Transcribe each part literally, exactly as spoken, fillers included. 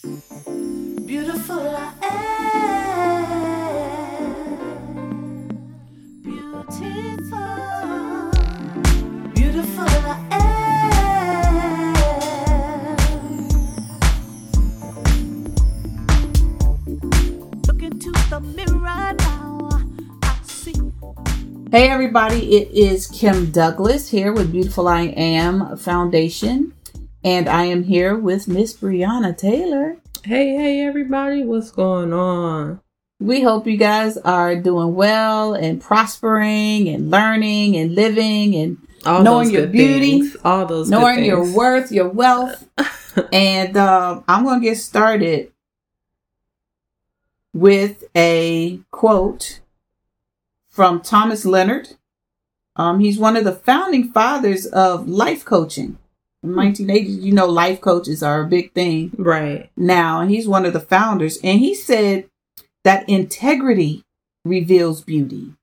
Beautiful I am. Beautiful. Beautiful I am. Look into the mirror now. I see. Hey everybody, it is Kim Douglas here with Beautiful I Am Foundation. And I am here with Miss Brianna Taylor. Hey, hey, everybody. What's going on? We hope you guys are doing well and prospering and learning and living and All knowing those your good beauty, things. All those knowing good your things. worth, your wealth. And uh, I'm going to get started with a quote from Thomas Leonard. Um, he's one of the founding fathers of life coaching. In nineteen eighties, you know, life coaches are a big thing Right. now. And he's one of the founders. And he said that integrity reveals beauty.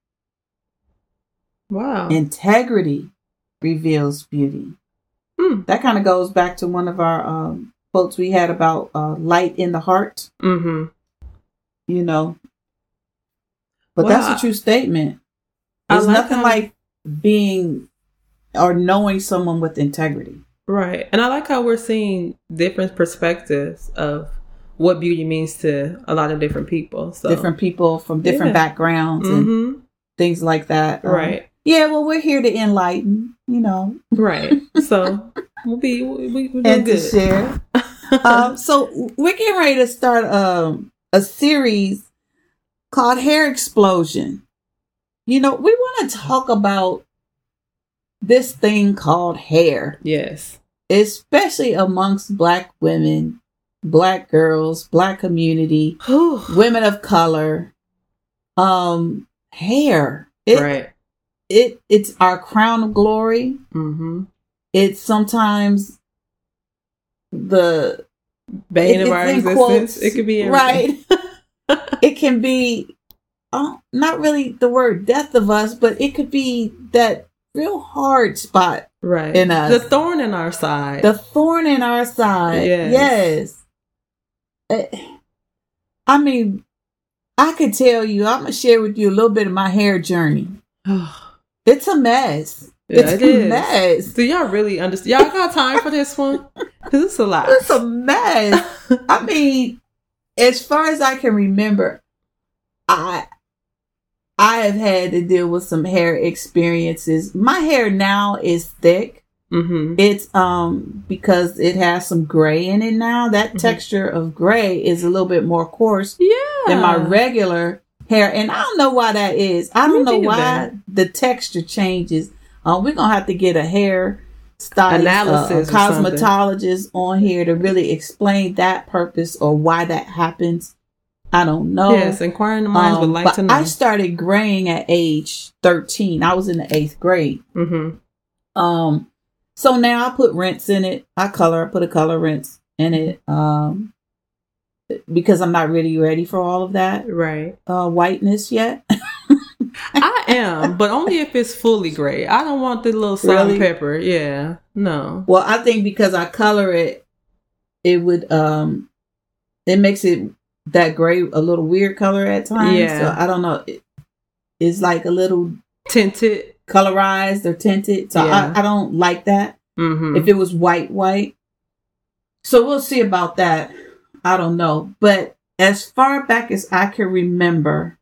Wow. Integrity reveals beauty. Hmm. That kind of goes back to one of our um, quotes we had about uh, light in the heart, Mm-hmm. you know. But Wow. that's a true statement. I There's like nothing how- like being or knowing someone with integrity. Right. And I like how we're seeing different perspectives of what beauty means to a lot of different people. So Different people from different Yeah. backgrounds and Mm-hmm. things like that. Um, Right. Yeah, well, we're here to enlighten, you know, Right. So we'll be we, we, we're doing and to good. share. um, so we're getting ready to start um, a series called Hair Explosion. You know, we want to talk about this thing called hair, Yes. especially amongst Black women, Black girls, Black community, Whew. women of color. Um, hair. It, Right. It it's our crown of glory. Mm-hmm. It's sometimes the Bane it- of our it's in existence. quotes, It could be everything. right. It can be uh, not really the word death of us, but it could be that real hard spot, Right. in us. The thorn in our side. the thorn in our side. Yes. Yes. Uh, I mean, I could tell you. I'm gonna share with you a little bit of my hair journey. It's a mess. Yeah, it's it a is. mess. Do y'all really understand? Y'all got time for this one? Because it's a lot. It's a mess. I mean, as far as I can remember, I I have had to deal with some hair experiences. My hair now is thick. Mm-hmm. It's um because it has some gray in it now. That Mhm. texture of gray is a little bit more coarse Yeah. than my regular hair, and I don't know why that is. I don't Me know why neither. the texture changes. Uh, we're gonna have to get a hair stylist, Analysis uh, or a something. cosmetologist on here to really explain that purpose or why that happens. I don't know. Yes, inquiring minds Um, would like but to know. I started graying at age thirteen. I was in the eighth grade. Mm-hmm. Um, so now I put rinse in it. I color. I put a color rinse in it. Um, because I'm not really ready for all of that Right. uh, whiteness yet. I am, but only if it's fully gray. I don't want the little salt Really? and pepper. Yeah. No. Well, I think because I color it, it would um, it makes it that gray a little weird color at times. Yeah. So I don't know. It, it's like a little Tinted. colorized or tinted. So Yeah. I, I don't like that. Mm-hmm. If it was white, white. So we'll see about that. I don't know. But as far back as I can remember,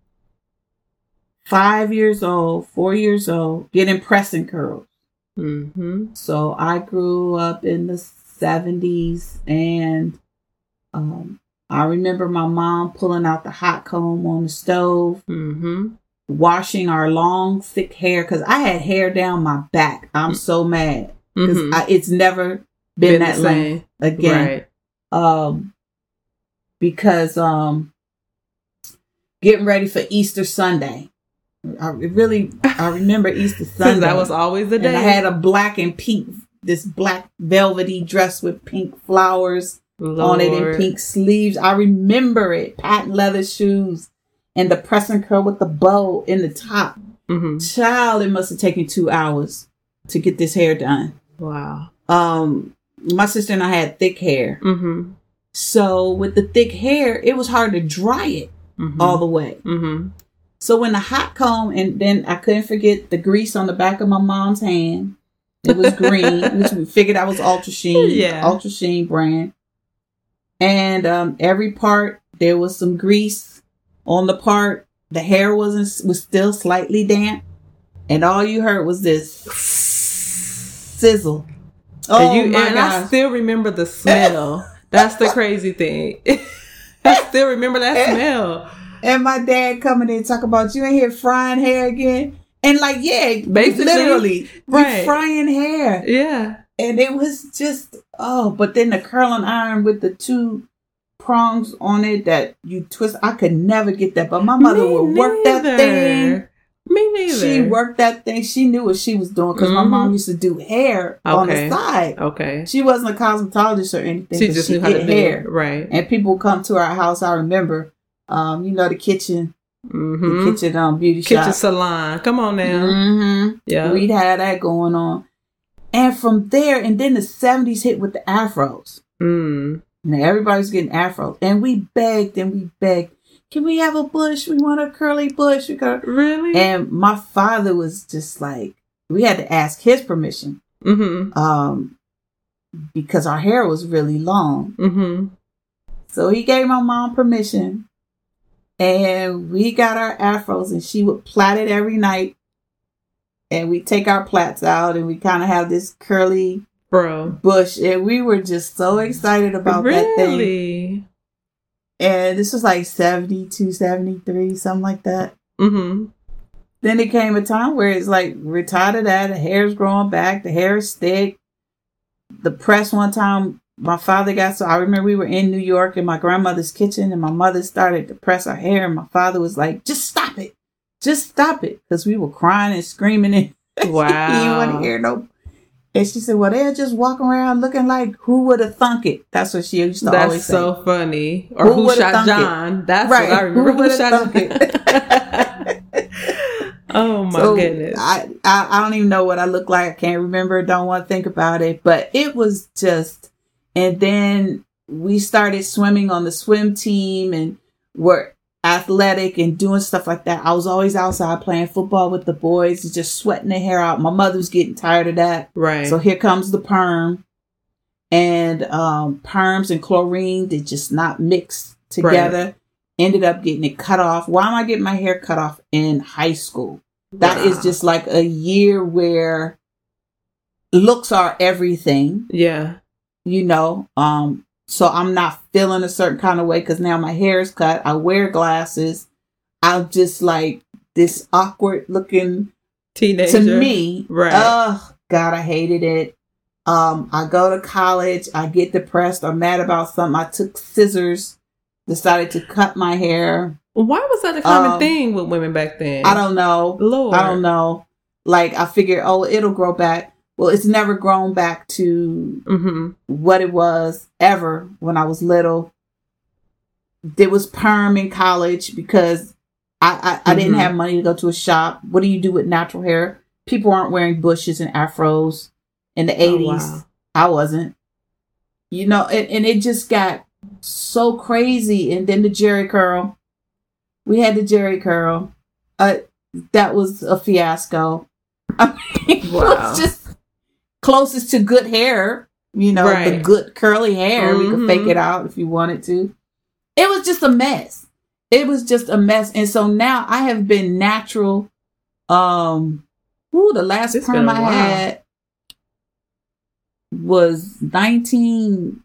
five years old, four years old, getting pressing curls. Mm-hmm. So I grew up in the seventies, and um, I remember my mom pulling out the hot comb on the stove, Mm-hmm. washing our long, thick hair, because I had hair down my back. I'm so mad because Mm-hmm. it's never been, Been that the length same. again. Right. Um, because um, getting ready for Easter Sunday. I really, I remember Easter Sunday. Because that was always the day. And I had a black and pink, this black velvety dress with pink flowers on it and Lord. pink sleeves. I remember it. Patent leather shoes and the pressing curl with the bow in the top. Mm-hmm. Child, it must have taken two hours to get this hair done. Wow. Um, my sister and I had thick hair. Mm-hmm. So with the thick hair, it was hard to dry it mm-hmm. all the way. Mm-hmm. So when the hot comb, and then I couldn't forget the grease on the back of my mom's hand. It was green, which we figured that was Ultra Sheen, yeah. Ultra Sheen brand. And um, every part, there was some grease on the part. The hair wasn't was still slightly damp. And all you heard was this sizzle. Oh, and, you, my and gosh. I still remember the smell. That's the crazy thing. I still remember that and, smell. And my dad coming in talking about, you ain't here frying hair again. And like, yeah, basically, literally, right. you frying hair. Yeah. And it was just, oh, but then the curling iron with the two prongs on it that you twist. I could never get that. But my mother Me would work neither. that thing. Me neither. She worked that thing. She knew what she was doing because Mm-hmm. my mom used to do hair okay. on the side. Okay. She wasn't a cosmetologist or anything. She just she knew how to did do hair. it. Right. And people would come to our house. I remember, um, you know, the kitchen. Mm-hmm. The kitchen um, beauty kitchen shop. Kitchen salon. Come on now. Mm-hmm. Yeah. We'd had that going on. And from there, and then the seventies hit with the afros. Mm. Now everybody's getting afros. And we begged and we begged, can we have a bush? We want a curly bush. We got Really? And my father was just like, we had to ask his permission. Mm-hmm. Um, because our hair was really long. Mm-hmm. So he gave my mom permission. And we got our afros, and she would plait it every night. And we take our plaits out, and we kind of have this curly bro bush. And we were just so excited about really? that thing. And this was like seventy-two, seventy-three, something like that. Mm-hmm. Then it came a time where it's like, we're tired of that. The hair's growing back. The hair is thick. The press one time, my father got, so I remember we were in New York in my grandmother's kitchen, and my mother started to press her hair, and my father was like, just stop it. Just stop it. Because we were crying and screaming, and wow. he didn't want to hear no. And she said, well, they're just walking around looking like, who would have thunk it? That's what she used to That's always say. That's so funny. Or who, who shot John? It? That's right. what I remember. Who, who shot it? Oh, my so goodness. I, I, I don't even know what I look like. I can't remember. Don't want to think about it. But it was just... And then we started swimming on the swim team and were athletic and doing stuff like that. I was always outside playing football with the boys, just sweating their hair out. My mother was getting tired of that. Right. So here comes the perm. And um, perms and chlorine did just not mix together. Right. Ended up getting it cut off. Why am I getting my hair cut off in high school? That wow. is just like a year where looks are everything. Yeah. You know, um, so I'm not feeling a certain kind of way because now my hair is cut. I wear glasses. I'm just like this awkward looking teenager to me. Right. Oh, God, I hated it. Um, I go to college. I get depressed or mad about something. I took scissors, decided to cut my hair. Why was that a common um, thing with women back then? I don't know. Lord. I don't know. Like, I figured, oh, it'll grow back. Well, it's never grown back to mm-hmm. what it was ever when I was little. There was perm in college because I, I, I mm-hmm. didn't have money to go to a shop. What do you do with natural hair? People aren't wearing bushes and afros in the eighties. Oh, wow. I wasn't. You know, and, and it just got so crazy. And then the Jerry curl. We had the Jerry curl. Uh, that was a fiasco. I mean, wow. It was just closest to good hair, you know, right. the good curly hair. Mm-hmm. We could fake it out if you wanted to. It was just a mess. It was just a mess. And so now I have been natural. Um, ooh, the last it's perm I had was nineteen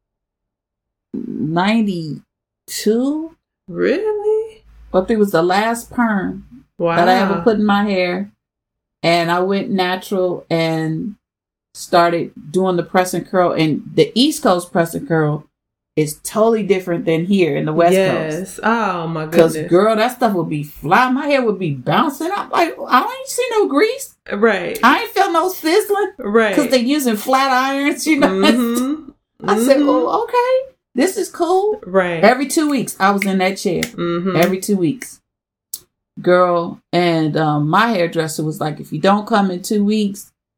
ninety-two. Really? I think it was the last perm wow. that I ever put in my hair. And I went natural and started doing the press and curl. And the East Coast press and curl is totally different than here in the West yes. Coast. Yes. Oh, my goodness. Because, girl, that stuff would be flying. My hair would be bouncing. I'm like, I ain't see no grease. Right. I ain't feel no sizzling. Right. Because they're using flat irons, you know. Mm-hmm. I mm-hmm. said, oh, okay. This is cool. Right. Every two weeks, I was in that chair. Mm-hmm. Every two weeks. Girl, and um, my hairdresser was like, if you don't come in two weeks,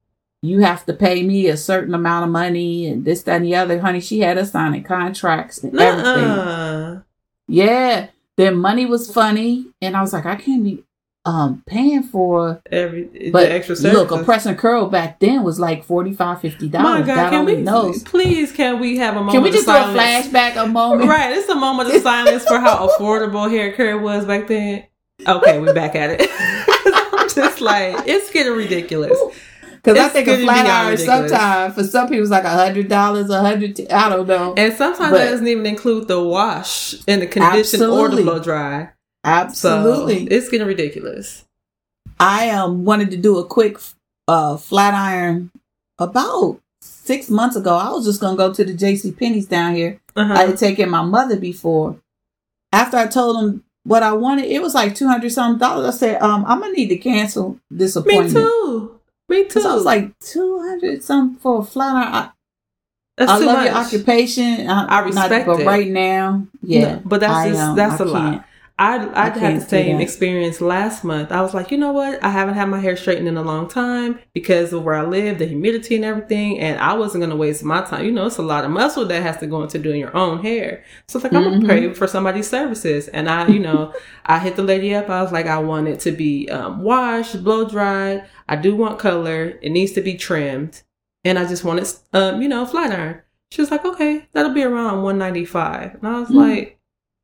you have to pay me a certain amount of money and this, that, and the other. Honey, she had us signing contracts and everything. Nuh-uh. Yeah. Their money was funny. And I was like, I can't be um, paying for every but the extra service. Look, a press and curl back then was like forty-five dollars, fifty dollars. My God, God can only we, knows. please, can we have a moment Can we just of do a silence? flashback a moment? Right, it's a moment of silence for how affordable hair care was back then. Okay, we're back at it. I'm just like, it's getting ridiculous. Because I It's think a getting flat beyond iron ridiculous. sometimes for some people it's like a hundred dollars, a hundred. I don't know. And sometimes But- that doesn't even include the wash and the condition or the Absolutely. blow dry. Absolutely. So it's getting ridiculous. I um wanted to do a quick uh flat iron about six months ago. I was just gonna go to the J C Penney's down here. Uh-huh. I had taken my mother before. After I told them what I wanted, it was like two hundred something dollars. I said, um, I'm gonna need to cancel this Me appointment. too. Me too. Because I was like two hundred something for a flat iron. I, That's I too love much. your occupation. I, I respect not, but it. right now, yeah, No, but that's I, just um, that's I a lot. can't. I I had can't the do same that. experience last month. I was like, you know what? I haven't had my hair straightened in a long time because of where I live, the humidity and everything, and I wasn't going to waste my time. You know, it's a lot of muscle that has to go into doing your own hair. So it's like, I'm Mhm. gonna pay for somebody's services, and I, you know, I hit the lady up. I was like, I want it to be um, washed, blow dried. I do want color. It needs to be trimmed, and I just want it, um, you know, flat iron. She was like, okay, that'll be around one ninety-five, and I was Mhm. like,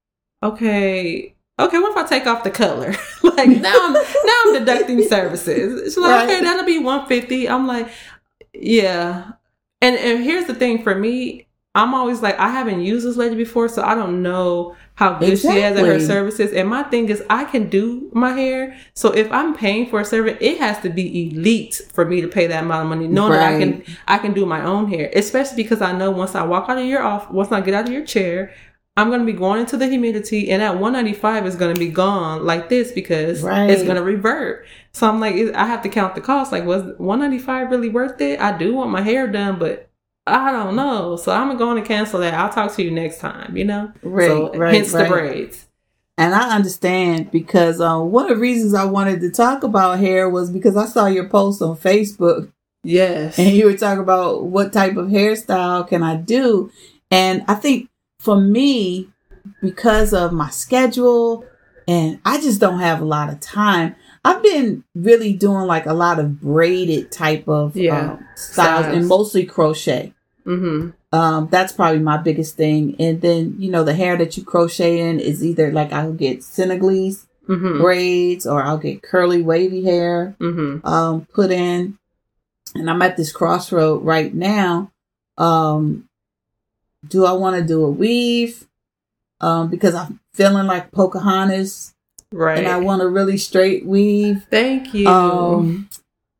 okay. Okay, what if I take off the color? Like now I'm now I'm deducting services. She's like, Right. okay, that'll be one fifty. I'm like, yeah. And and here's the thing for me, I'm always like, I haven't used this lady before, so I don't know how good she is at her Exactly. services. And my thing is I can do my hair. So if I'm paying for a service, it has to be elite for me to pay that amount of money, knowing that I can Right. I can do my own hair. Especially because I know once I walk out of your off once I get out of your chair, I'm going to be going into the humidity, and that one ninety-five is going to be gone like this because Right. it's going to revert. So I'm like, I have to count the cost. Like, was one ninety-five really worth it? I do want my hair done, but I don't know. So I'm going to cancel that. I'll talk to you next time, you know? Right, so right, hence right. the braids. And I understand because uh, one of the reasons I wanted to talk about hair was because I saw your post on Facebook Yes. and you were talking about what type of hairstyle can I do. And I think for me, because of my schedule and I just don't have a lot of time, I've been really doing like a lot of braided type of Yeah. um, styles Styles. and mostly crochet. Mm-hmm. Um, that's probably my biggest thing. And then, you know, the hair that you crochet in is either like I'll get Senegalese Mm-hmm. braids or I'll get curly wavy hair Mm-hmm. um, put in. And I'm at this crossroad right now. Um, do I want to do a weave? Um, because I'm feeling like Pocahontas Right. and I want a really straight weave. Thank you. Um,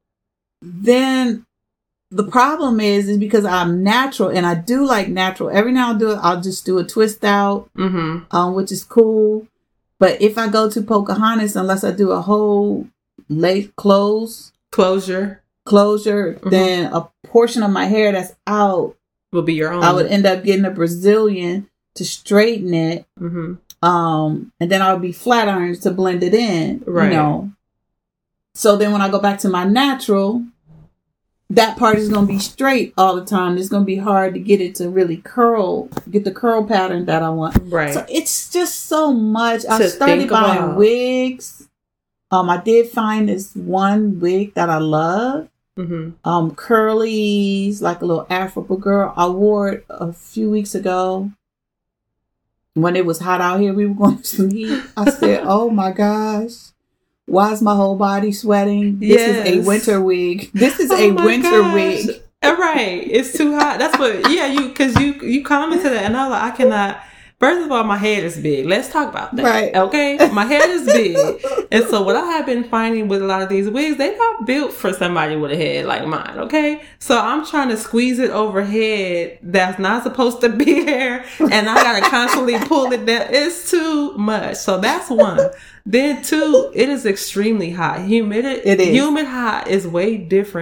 then the problem is, is because I'm natural and I do like natural. Every now and then I'll just do a twist out, mm-hmm. um, which is cool. But if I go to Pocahontas, unless I do a whole late close Closure closure, Mhm. then a portion of my hair that's out, will be your own. I would end up getting a Brazilian to straighten it. Mm-hmm. Um, and then I would be flat irons to blend it in, Right. you know. So then when I go back to my natural, that part is going to be straight all the time. It's going to be hard to get it to really curl, get the curl pattern that I want. Right. So it's just so much. I To started think buying about. wigs. Um, I did find this one wig that I love. mm-hmm. Um, curlies, like a little Afro girl. I wore it a few weeks ago. When it was hot out here, we were going to some heat. I said, oh my gosh. Why is my whole body sweating? This is a Yes. winter wig. This is Oh a my winter gosh. wig. Uh, Right. It's too hot. That's what, yeah, you, cause you, you commented that and I was like, I cannot, first of all, my head is big. Let's talk about that. Right. Okay. My head is big. And so what I have been finding with a lot of these wigs, they're not built for somebody with a head like mine. Okay. So I'm trying to squeeze it overhead. That's not supposed to be there. And I got to constantly pull it down. It's too much. So that's one. Then two, it is extremely hot. Humid, It is. humid hot is way different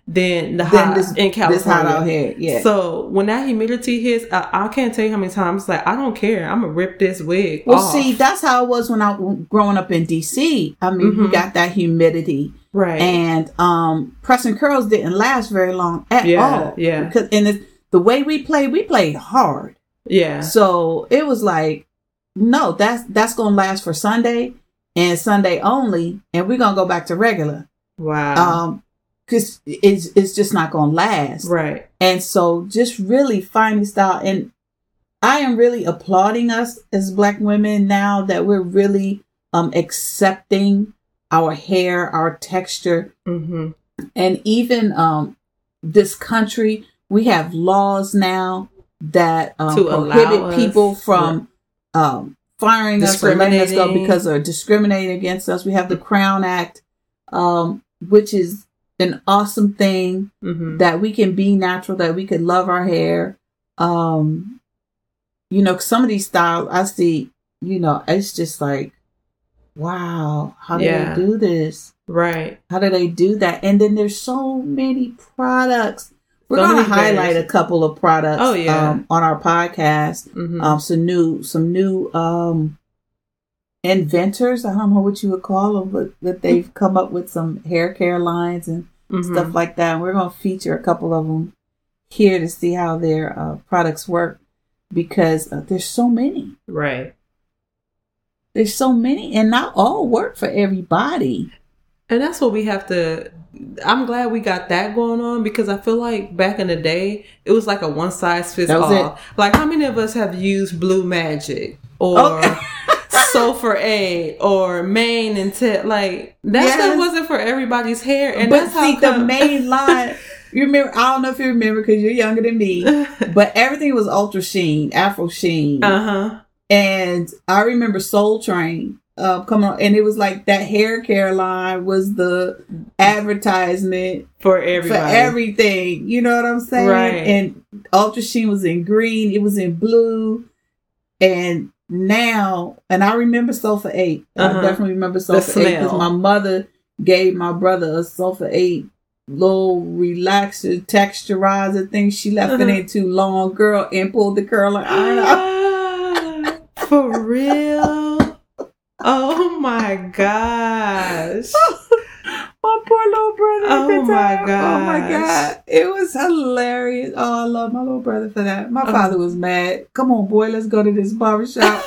than the Then hot this, in California. this hot out here. Yeah. So when that humidity hits, I, I can't tell you how many times. It's like, I don't care. I'm gonna rip this wig well, off. see, that's how it was when I was growing up in D C. I mean, Mm-hmm. we got that humidity. Right. And um, pressing curls didn't last very long at Yeah, all. yeah. Because and it's, the way we played, we played hard. Yeah. So it was like, no, that's that's gonna last for Sunday and Sunday only, and we're gonna go back to regular. Wow. Um, because it's it's just not gonna last. Right. And so just really finding style, and I am really applauding us as Black women now that we're really um accepting our hair, our texture, Mm-hmm. and even um this country, we have laws now that um, To allow prohibit us- people from um, firing us or letting us go Discriminating. because they're discriminating against us. We have the Crown Act, um, which is an awesome thing Mm-hmm. that we can be natural, that we can love our hair. Um, you know, some of these styles I see, you know, it's just like, wow, how do Yeah. they do this? Right. How do they do that? And then there's so many products. We're So going to many highlight various- a couple of products Oh, yeah. um, on our podcast. Mm-hmm. Um, some new, some new um, inventors. I don't know what you would call them, but that they've come up with some hair care lines and Mm-hmm. stuff like that. And we're going to feature a couple of them here to see how their uh, products work, because uh, there's so many. Right. There's so many, and not all work for everybody. And that's what we have to. I'm glad we got that going on, because I feel like back in the day, it was like a one size fits That was all. Like, how many of us have used Blue Magic or Okay. Sulfur A or Mane and Tip? Like, that Yes. stuff wasn't for everybody's hair. And But that's see, how the come- main line, you remember, I don't know if you remember because you're younger than me, but everything was Ultra Sheen, Afro Sheen. Uh-huh. And I remember Soul Train uh, coming on, and it was like that hair care line was the advertisement For everybody. for everything. You know what I'm saying? Right. And Ultra Sheen was in green, it was in blue. And now, and I remember Sulfur eight. Uh-huh. I definitely remember Sulfur eight because smell. my mother gave my brother a Sulfur eight little relaxer, texturizer thing. She left it Uh-huh. in too long, girl, and pulled the curler iron out. For real? Oh my gosh. My poor little brother. at Oh the my time. Oh my gosh. god. It was hilarious. Oh, I love my little brother for that. My Oh. father was mad. Come on, boy, let's go to this barbershop.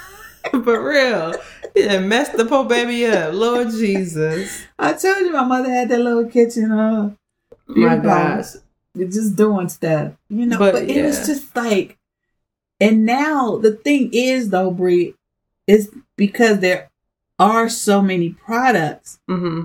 For real. Yeah, messed the poor baby up. Lord Jesus. I told you my mother had that little kitchen. Uh, My you know, gosh. just doing stuff. You know, But, but, it was yeah. just like, and now the thing is though, Brie, is because there are so many products. Mm-hmm.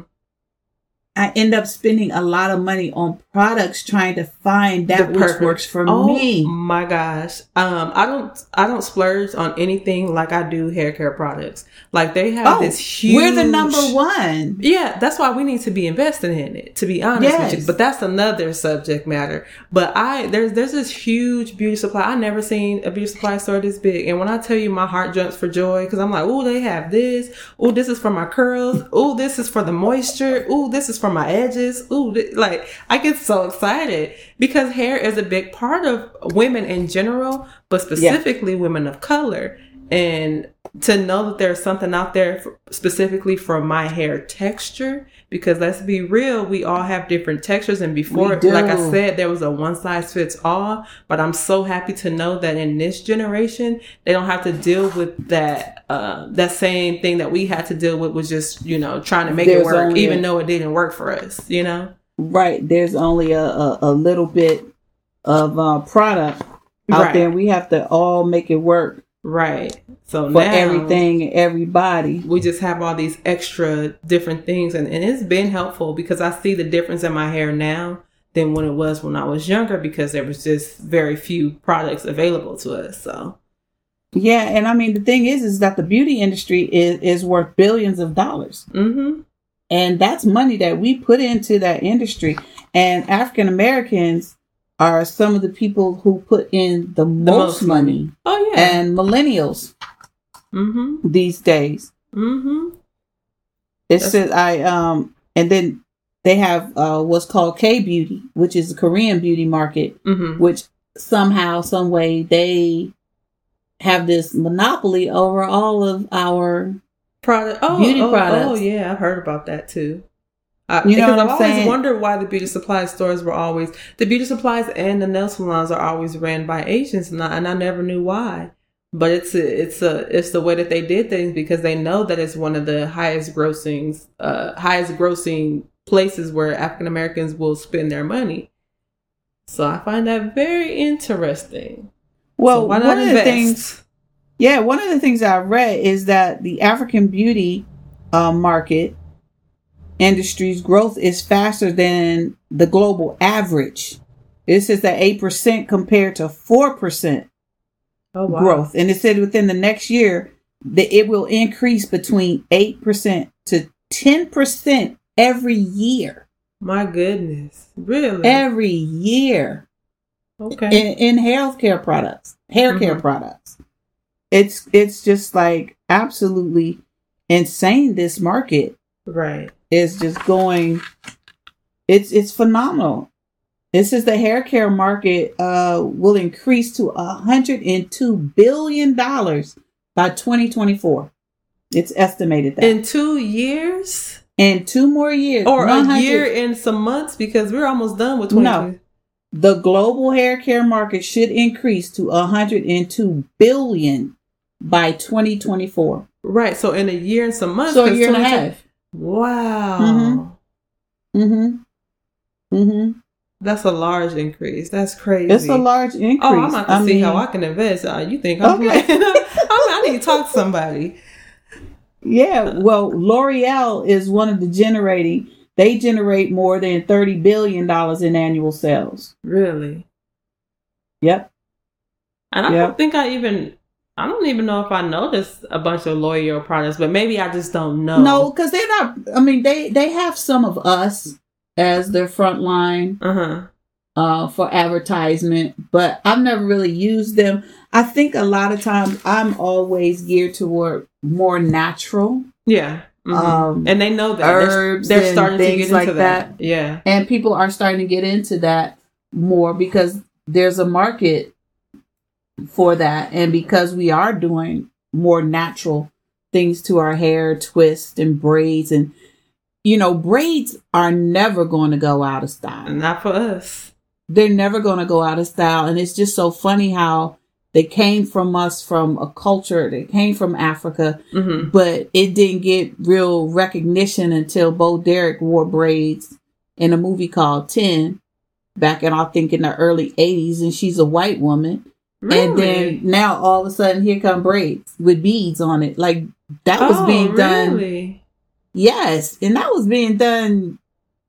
I end up spending a lot of money on products trying to find that The which perfect- works for Oh me. my gosh. Um, I don't I don't splurge on anything like I do hair care products. Like, they have Oh, this huge we're the number one. Yeah, that's why we need to be investing in it, to be honest with Yes. you. But that's another subject matter. But I there's there's this huge beauty supply. I never seen a beauty supply store this big. And when I tell you, my heart jumps for joy, because I'm like, oh, they have this. Oh, this is for my curls. Oh, this is for the moisture. Oh, this is for my edges. Ooh, th- like, I get so excited because hair is a big part of women in general, but specifically women of color. And to know that there's something out there for, specifically for my hair texture, because let's be real, we all have different textures. And before, We do. like I said, there was a one size fits all, but I'm so happy to know that in this generation, they don't have to deal with that, uh, that same thing that we had to deal with, was just, you know, trying to make There's it work, only even a- though it didn't work for us, you know? Right. There's only a, a, a little bit of uh, product out Right. there. We have to all make it work Right. So for now, everything and everybody. we just have all these extra different things, and, and it's been helpful because I see the difference in my hair now than when it was when I was younger, because there was just very few products available to us. So Yeah, and I mean the thing is, is that the beauty industry is is worth billions of dollars, mm-hmm. and that's money that we put into that industry. And African Americans are some of the people who put in the, most, most money. money, Oh yeah. and millennials mm-hmm. these days. Mm-hmm. It That's- says I um, and then they have uh, what's called K-beauty, which is the Korean beauty market, Mm-hmm. which somehow, some way, they have this monopoly over all of our Product. Oh, beauty oh, products. Oh, yeah, I've heard about that too. I, You know because what I've I'm always saying? wondered why the beauty supply stores were always the beauty supplies and the nail salons are always ran by Asians, and I, and I never knew why. But it's a, it's a it's the way that they did things because they know that it's one of the highest grossing uh, highest grossing places where African Americans will spend their money. So I find that very interesting. Well, So why not one of the invest? things, yeah, one of the things I read is that the African beauty uh, market industry's growth is faster than the global average. It says that eight percent compared to four percent Oh wow. growth. And it said within the next year that it will increase between eight percent to ten percent every year. My goodness. Really? Every year. Okay. In, in healthcare products, hair care Mhm. products. It's it's just like absolutely insane. This market Right. is just going, it's it's phenomenal. This is the hair care market uh, will increase to one hundred two billion dollars by twenty twenty-four. It's estimated that. In two years? In two more years. Or a one hundred year and some months because we're almost done with twenty twenty. No. The global hair care market should increase to one hundred two billion dollars by twenty twenty-four. Right. So in a year and some months. So a 'cause year and a twenty twenty half. Wow. Mhm. Mm-hmm. Mm-hmm. That's a large increase. That's crazy. It's a large increase. Oh, I'm about to I see mean, how I can invest. Uh, you think I'm Okay. playing? I, mean, I need to talk to somebody. Yeah, well, L'Oreal is one of the generating. They generate more than thirty billion dollars in annual sales. Really? Yep. And I Yep. don't think I even, I don't even know if I noticed a bunch of L'Oreal products, but maybe I just don't know. No, because they're not. I mean, they they have some of us as their front line Uh-huh. uh, for advertisement, but I've never really used them. I think a lot of times I'm always geared toward more natural, Yeah. Mhm. um, and they know that. herbs they're, they're and starting to things get into like that. that. Yeah. and people are starting to get into that more because there's a market for that, and because we are doing more natural things to our hair, twists and braids, and you know, braids are never going to go out of style. Not for us. They're never going to go out of style, and it's just so funny how they came from us, from a culture that came from Africa, Mm-hmm. but it didn't get real recognition until Bo Derek wore braids in a movie called ten back in, I think, in the early eighties, and she's a white woman. Really? And then now all of a sudden here come braids with beads on it. Like that was oh, being done. really? Yes. And that was being done,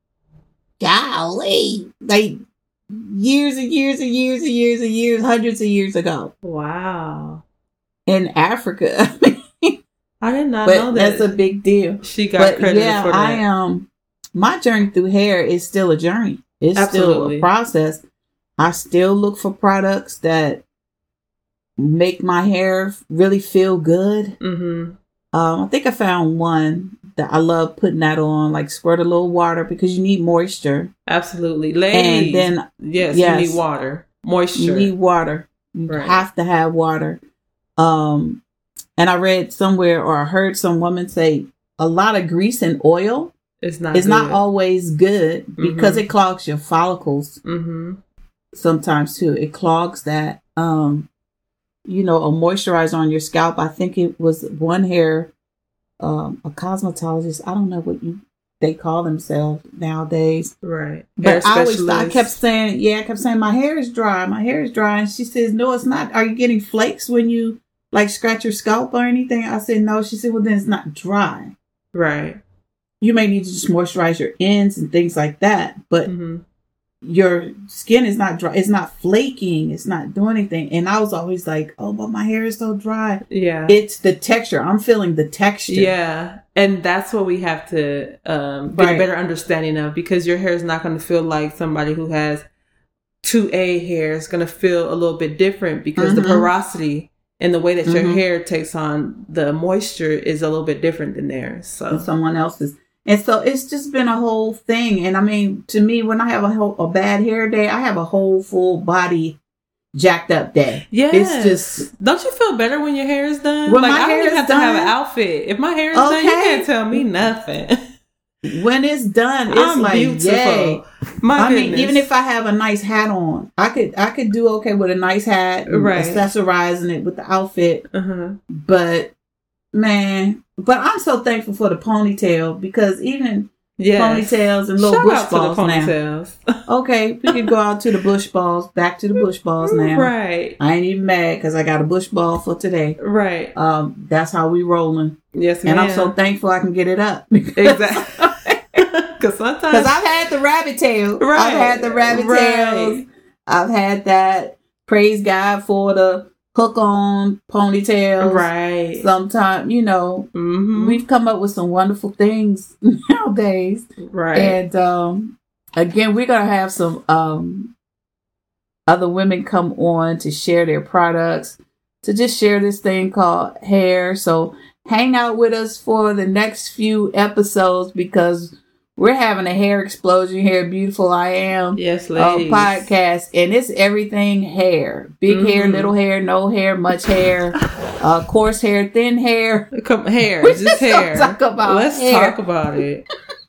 golly, like years and years and years and years and years, hundreds of years ago Wow. in Africa. I did not But know that. that's a big deal. she got But credited yeah, for that. I am. Um, my journey through hair is still a journey. It's still Absolutely. a process. I still look for products that make my hair really feel good. Mm-hmm. Um, I think I found one that I love putting that on, like squirt a little water because you need moisture. Absolutely. Ladies. And then yes, yes. you need water. Moisture. you need water. You Right. have to have water. Um, and I read somewhere or I heard some woman say a lot of grease and oil it's not is good. not always good because Mhm. it clogs your follicles Mm-hmm. sometimes too. It clogs that. Um, you know, a moisturizer on your scalp. I think it was one hair, um, a cosmetologist. I don't know what you they call themselves nowadays. Right. But Hair I always, I specialist. kept saying, yeah, I kept saying my hair is dry. My hair is dry. And she says, no, it's not. Are you getting flakes when you like scratch your scalp or anything? I said, no. She said, well, then it's not dry. Right. You may need to just moisturize your ends and things like that. But Mm-hmm. your skin is not dry. It's not flaking. It's not doing anything. And I was always like, oh, but my hair is so dry. Yeah. It's the texture. I'm feeling the texture. Yeah. And that's what we have to um, get Right. a better understanding of, because your hair is not going to feel like somebody who has two A hair. Is going to feel a little bit different because the Mhm. porosity and the way that your Mhm. hair takes on the moisture is a little bit different than theirs. So And someone else's. And so it's just been a whole thing. And I mean, to me, when I have a whole, a bad hair day, I have a whole full body jacked up day. Yeah, it's just. Don't you feel better when your hair is done? When like my I don't hair even is have done, to have an outfit. If my hair is okay. done, you can't tell me nothing. When it's done, it's I'm like beautiful. yay. My I goodness. mean, even if I have a nice hat on, I could I could do okay with a nice hat, and Right. accessorizing it with the outfit. uh-huh. But man, but I'm so thankful for the ponytail because even Yes. ponytails and little Shout bush out to the balls now. ponytails. Okay, we could go out to the bush balls, back to the bush balls now. Right. I ain't even mad because I got a bush ball for today. Right. Um, that's how we rolling, Yes, and ma'am. I'm so thankful I can get it up. Exactly. Because sometimes. Because I've had the rabbit tail. Right. I've had the rabbit Right. tails. I've had that. Praise God for the hook on ponytails. Right. Sometimes, you know, Mm-hmm. we've come up with some wonderful things nowadays. Right. And um, again, we're going to have some um, other women come on to share their products, to just share this thing called hair. So hang out with us for the next few episodes because we're having a hair explosion here at Beautiful I Am Yes, uh, ladies. podcast, and it's everything hair. Big hair, Mhm. little hair, no hair, much hair, uh, coarse hair, thin hair. Come hair. We just just hair. gonna talk about Let's hair. talk about it.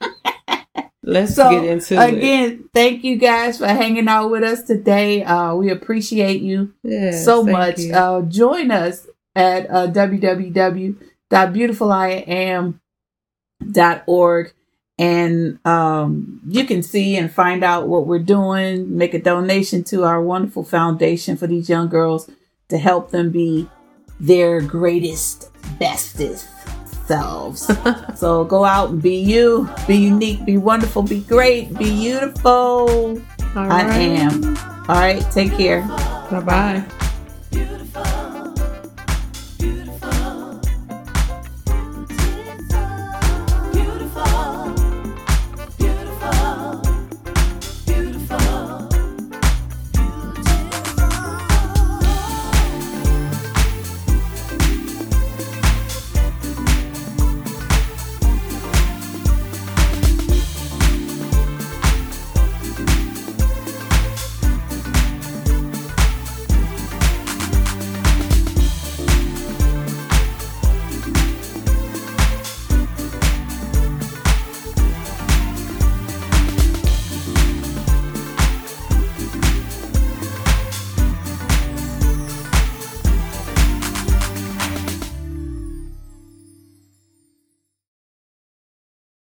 Let's So get into it. again, thank you guys for hanging out with us today. Uh, we appreciate you Yes, so thank much. you. Uh, join us at uh, w w w dot beautiful i am dot org. And um, you can see and find out what we're doing. Make a donation to our wonderful foundation for these young girls to help them be their greatest, bestest selves. So go out and be you, be unique, be wonderful, be great, be beautiful. All I right. am. All right, take care. Bye bye.